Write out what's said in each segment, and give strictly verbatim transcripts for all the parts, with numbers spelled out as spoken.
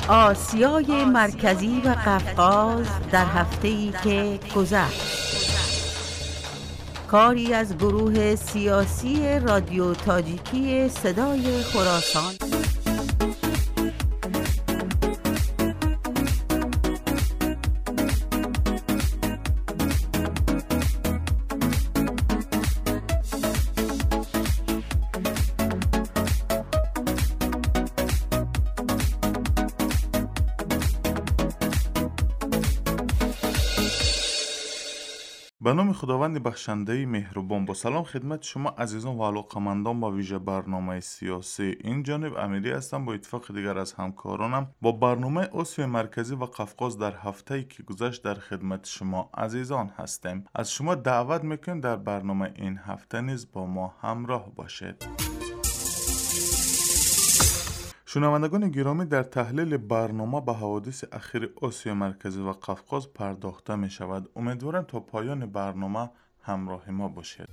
آسیای مرکزی و قفقاز در هفته‌ای که گذشت. کاری از گروه سیاسی رادیو تاجیکی صدای خراسان. به نام خداوند بخشنده مهربان، با سلام خدمت شما عزیزان و علاقه‌مندان با ویژه برنامه سیاسی. این جانب امیری هستم، با اتفاق دیگر از همکارانم با برنامه آسیای مرکزی و قفقاز در هفته‌ای که گذشت در خدمت شما عزیزان هستیم. از شما دعوت میکنم در برنامه این هفته نیز با ما همراه باشید. شنوندگان گرامی، در تحلیل برنامه به حوادث اخیر آسیا مرکزی و قفقاز پرداخته می شود. امیدوارم تا پایان برنامه همراه ما باشید.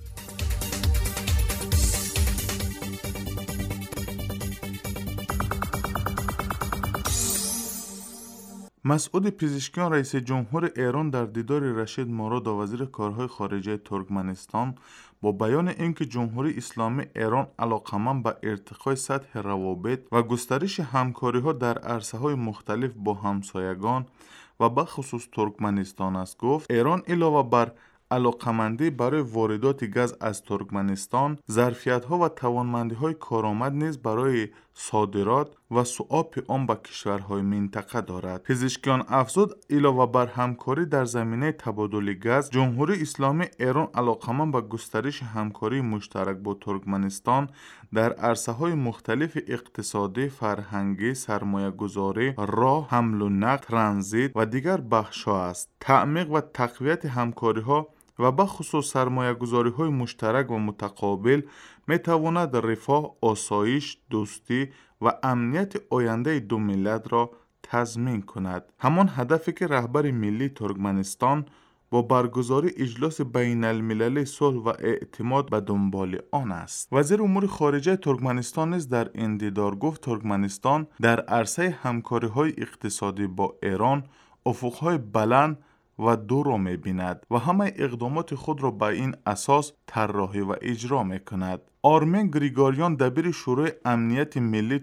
مسعود پزشکیان رئیس جمهور ایران در دیدار رشید مراد وزیر کارهای خارجه ترکمنستان با بیان اینکه جمهوری اسلامی ایران علاقمند به ارتقای سطح روابط و گسترش همکاری‌ها در عرصه‌های مختلف با همسایگان و به خصوص ترکمنستان است، گفت ایران علاوه بر علاقمندی برای واردات گاز از ترکمنستان، ظرفیت‌ها و توانمندی‌های کارآمد نیز برای صادرات و صعاب آن به کشورهای منطقه دارد. پزشکیان افزود علاوه بر همکاری در زمینه تبادل گاز، جمهوری اسلامی ایران علاقمند به گسترش همکاری مشترک با ترکمنستان در عرصه‌های مختلف اقتصادی، فرهنگی، سرمایه‌گذاری، راه، حمل و نقل، ترانزیت و دیگر بخش‌ها است. تعمیق و تقویت همکاری‌ها و به خصوص سرمایه گذاری های مشترک و متقابل می تواند رفاه، آسایش، دوستی و امنیت آینده دو ملت را تضمین کند. همان هدفی که رهبر ملی ترکمنستان با برگزاری اجلاس بین المللی صلح و اعتماد به دنبال آن است. وزیر امور خارجه ترکمنستان نیز در این دیدار گفت ترکمنستان در عرصه همکاری های اقتصادی با ایران افق‌های بلند و دو را می بیند و همه اقدامات خود را به این اساس طراحی و اجرا می کند. آرمین گریگوریان دبیر شورای امنیت ملی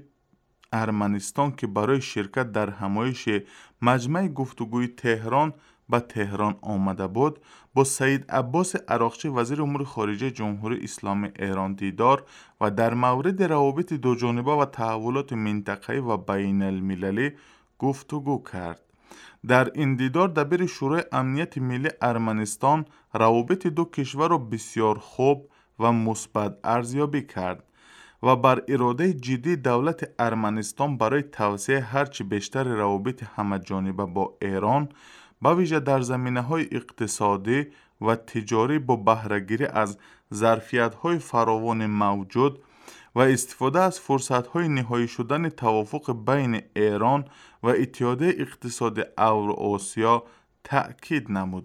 ارمنستان که برای شرکت در همایش مجمع گفتگوی تهران به تهران آمده بود، با سید عباس عراقچی وزیر امور خارجه جمهوری اسلامی ایران دیدار و در مورد روابط دوجانبه و تحولات منطقه‌ای و بین المللی گفتگو کرد. در این دیدار دبیر شورای امنیت ملی ارمنستان روابط دو کشور را بسیار خوب و مثبت ارزیابی کرد و بر اراده جدی دولت ارمنستان برای توسعه هرچه بیشتر روابط همه‌جانبه با ایران، به ویژه در زمینه‌های اقتصادی و تجاری با بهره‌گیری از ظرفیت‌های فراوان موجود و استفاده از فرصت‌های نهایی شدن توافق بین ایران و اتحادیه اقتصادی اوراسیا تأکید نمود.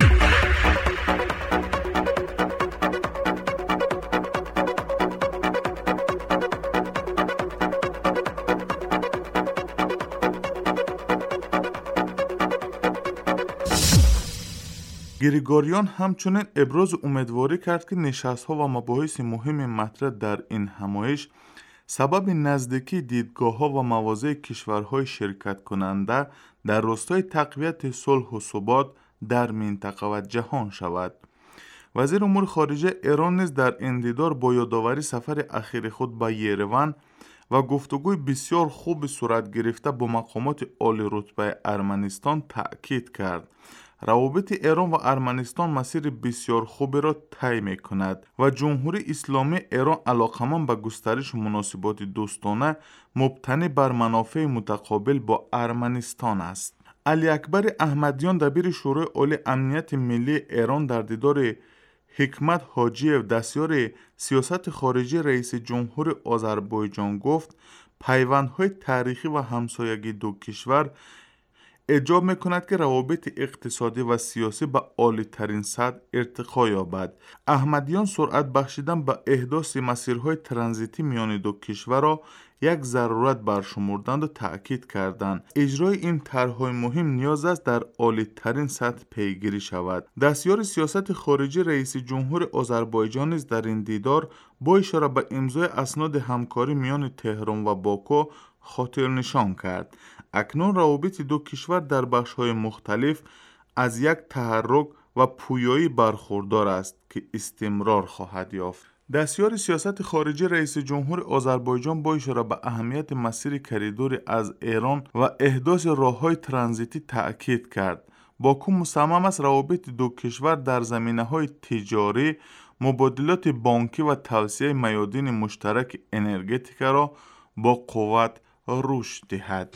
گریگوریان همچنین ابراز امیدواری کرد که نشست‌ها و مباحث مهم مطرح در این همایش سبب نزدیکی دیدگاه‌ها و مواضع کشورهای شرکت کننده در راستای تقویت صلح و ثبات در منطقه و جهان شود. وزیر امور خارجه ایران نیز در این دیدار با یادآوری سفر اخیر خود به یریون و گفتگوی بسیار خوب صورت گرفته با مقامات عالی رتبه ارمنستان تأکید کرد. روابط ایران و ارمنستان مسیر بسیار خوبی را طی می‌کند و جمهوری اسلامی ایران علاقمند به گسترش مناسبات دوستانه مبتنی بر منافع متقابل با ارمنستان است. علی اکبر احمدیان دبیر شورای عالی امنیت ملی ایران در دیدار حکمت حاجی‌اف دستیار سیاست خارجی رئیس جمهور آذربایجان گفت پیوندهای تاریخی و همسایگی دو کشور ایجاب میکند که روابط اقتصادی و سیاسی به عالی ترین سطح ارتقا یابد. احمدیان سرعت بخشیدن به احداث مسیرهای ترانزیتی میان دو کشور را یک ضرورت برشمردند و تأکید کردند. اجرای این طرح‌های مهم نیاز است در عالی ترین سطح پیگیری شود. دستیار سیاست خارجی رئیس جمهور آذربایجان نیز در این دیدار با اشاره به امضای اسناد همکاری میان تهران و باکو خاطر نشان کرد. اکنون روابط دو کشور در بخش‌های مختلف از یک تحرک و پویایی برخوردار است که استمرار خواهد یافت. دستیار سیاست خارجی رئیس جمهور آذربایجان با اشاره به اهمیت مسیر کریدور از ایران و احداث راه‌های ترانزیتی تأکید کرد. باکو مصمم است روابط دو کشور در زمینه‌های تجاری، مبادلات بانکی و توسعه میادین مشترک انرژتیک را با قوت رشد دهد.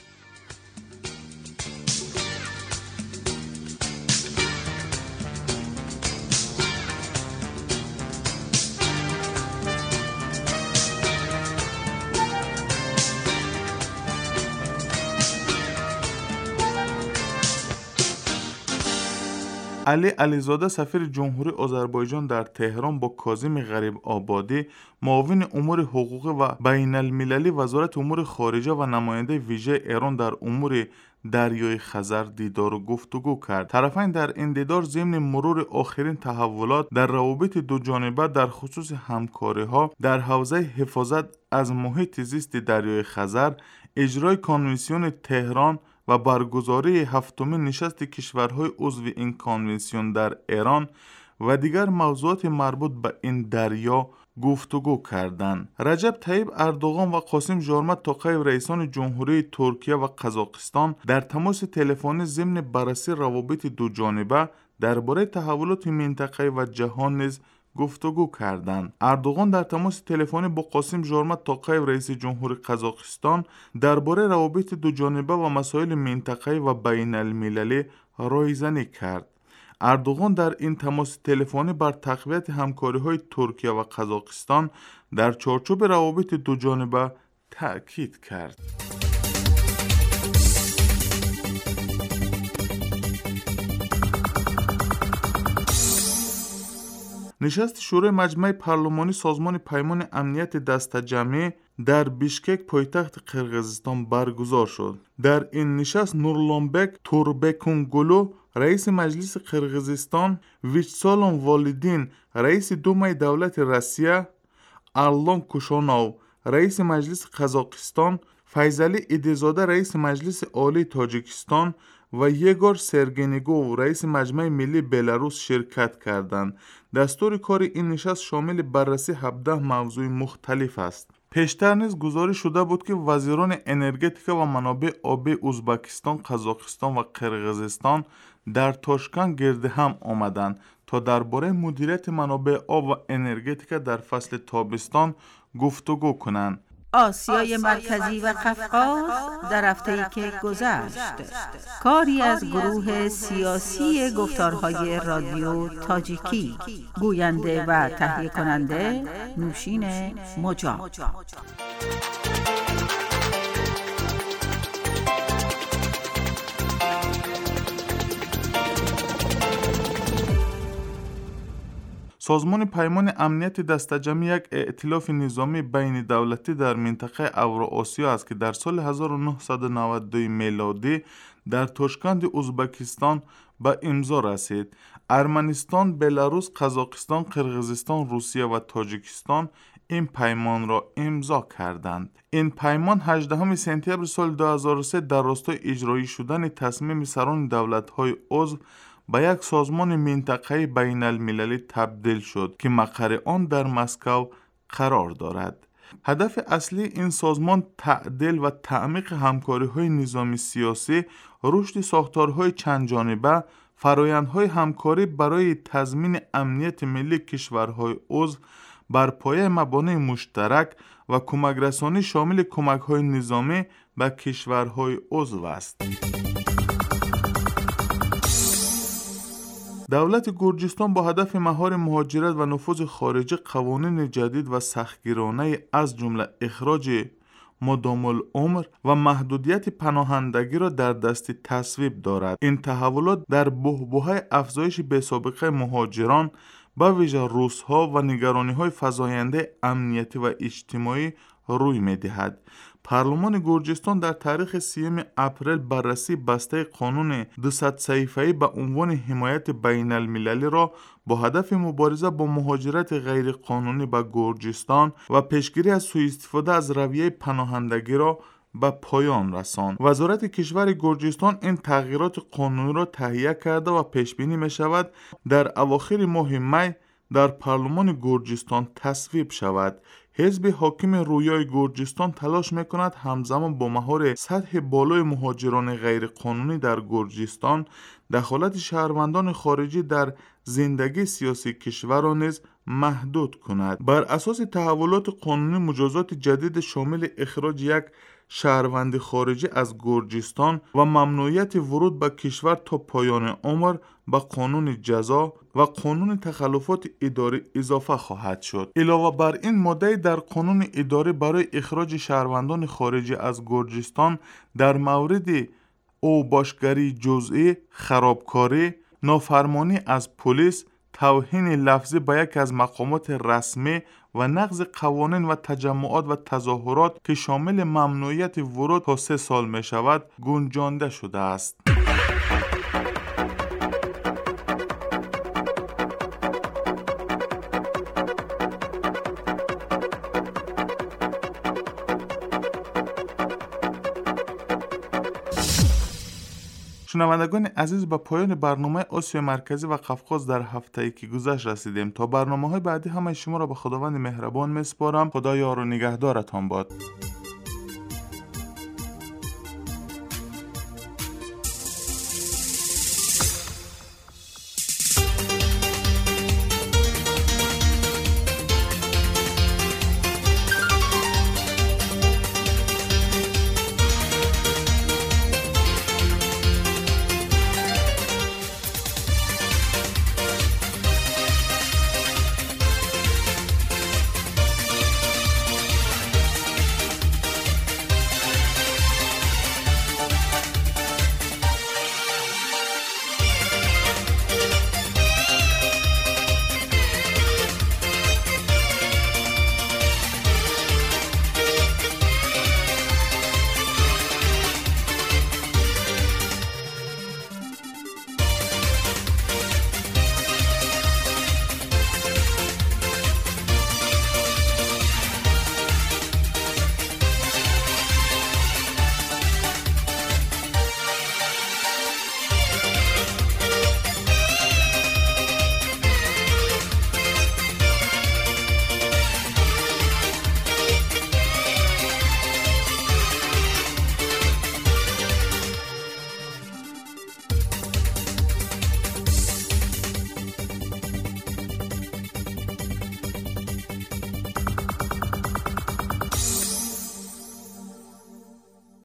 علی علیزاده سفیر جمهوری آذربایجان در تهران با کاظم غریب آبادی معاون امور حقوقی و بین المللی وزارت امور خارجه و نماینده ویژه ایران در امور دریای خزر دیدار و گفتگو کرد. طرفین در این دیدار ضمن مرور آخرین تحولات در روابط دو جانبه در خصوص همکاری‌ها در حوزه حفاظت از محیط زیست دریای خزر، اجرای کنوانسیون تهران و برگزاری هفتمین نشست کشورهای عضو این کنوانسیون در ایران و دیگر موضوعات مربوط به این دریا گفتگو کردند. رجب طیب اردوغان و قاسم جارمت توقیب رئیسان جمهوری ترکیه و قزاقستان در تماس تلفنی ضمن بررسی روابط دو جانبه درباره تحولات منطقه‌ای و جهان نیز گفتگو کردند. اردوغان در تماس تلفنی با قاسم جارمت توقیب رئیس جمهور قزاقستان درباره روابط دو جانبه و مسائل منطقه‌ای و بین المللی رایزنی کرد. اردوغان در این تماس تلفنی بر تقویت همکاری‌های ترکیه و قزاقستان در چارچوب روابط دو جانبه تأکید کرد. نشست شورای مجمع پارلمانی سازمان پیمان امنیت دسته‌جمعی در بیشکک پایتخت قرقیزستان برگزار شد. در این نشست نورلانبک توربکونگلو رئیس مجلس قرقیزستان، ویچسالان والیدین رئیس دومای دولت روسیه، ارلان کوشانو رئیس مجلس قزاقستان، فیضعلی ایدیزاده رئیس مجلس عالی تاجیکستان و یگور سرگنیگو رئیس مجمع ملی بلاروس شرکت کردند. دستور کار این نشست شامل بررسی هفده موضوع مختلف است. پیشتر نیز گزارش شده بود که وزیران انرژتیک و منابع آبی ازبکستان، قزاقستان و قرقیزستان در تاشکند گرد هم آمدند تا درباره مدیریت منابع آب و انرژتیک در فصل تابستان گفتگو کنند. آسیای مرکزی و قفقاز در هفته‌ای که گذشت، کاری از گروه سیاسی گفتارهای رادیو تاجیکی، گوینده و تهیه کننده نوشین مجاب. سازمان پیمان امنیت دسته‌جمعی یک ائتلاف نظامی بین دولتی در منطقه اوراسیا است که در سال هزار و نهصد و نود و دو میلادی در تاشکند ازبکستان به امضا رسید. ارمنستان، بلاروس، قزاقستان، قرقیزستان، روسیه و تاجیکستان این پیمان را امضا کردند. این پیمان هجدهم سپتامبر سال دو هزار و سه در راستای اجرایی شدن تصمیم سران دولت‌های عضو به یک سازمان منطقه‌ای بین المللی تبدیل شد که مقر آن در مسکو قرار دارد. هدف اصلی این سازمان تعدیل و تعمیق همکاری‌های نظامی سیاسی، رشد ساختارهای چند جانبه، فرآیندهای همکاری برای تضمین امنیت ملی کشورهای عضو بر پایه مبانی مشترک و کمک رسانی شامل کمک‌های نظامی به کشورهای عضو است. دولت گرجستان با هدف مهار مهاجرت و نفوذ خارجی قوانین جدید و سختگیرانه از جمله اخراج مدام العمر و محدودیت پناهندگی را در دست تصویب دارد. این تحولات در بحبوحه افزایش بی‌سابقه مهاجران به ویژه روس‌ها و نگرانی‌های فزاینده امنیتی و اجتماعی روی می‌دهد. پارلمان گرجستان در تاریخ سیوم اپریل بررسی بسته قانون دویست صحیفه‌ای به عنوان حمایت بین المللی را با هدف مبارزه با مهاجرت غیر قانونی به گرجستان و پیشگیری از سوء استفاده از رویه پناهندگی را به پایان رساند. وزارت کشور گرجستان این تغییرات قانونی را تهیه کرده و پیش بینی می شود در اواخر ماه می در پارلمان گرجستان تصویب شود. حزب حاکم رویای گرجستان تلاش میکند همزمان با مهار سطح بالای مهاجران غیر قانونی در گرجستان دخالت شهروندان خارجی در زندگی سیاسی کشور را نیز محدود کند. بر اساس تحولات قانونی مجازات جدید شامل اخراج یک شهروند خارجی از گرجستان و ممنوعیت ورود به کشور تا پایان عمر به قانون جزا و قانون تخلفات اداری اضافه خواهد شد. علاوه بر این ماده در قانون اداری برای اخراج شهروندان خارجی از گرجستان در مورد اوباشگری جزئی، خرابکاری، نافرمانی از پلیس، توهین لفظی به یک از مقامات رسمی و نقض قوانین و تجمعات و تظاهرات که شامل ممنوعیت ورود تا سه سال می شود گنجانده شده است. شنوندگان عزیز، به پایان برنامه آسیا مرکزی و قفقاز در هفته‌ای که گذشت رسیدیم. تا برنامه‌های بعدی همه شما را به خداوند مهربان می‌سپارم. خدا یار و نگهدارتان باد.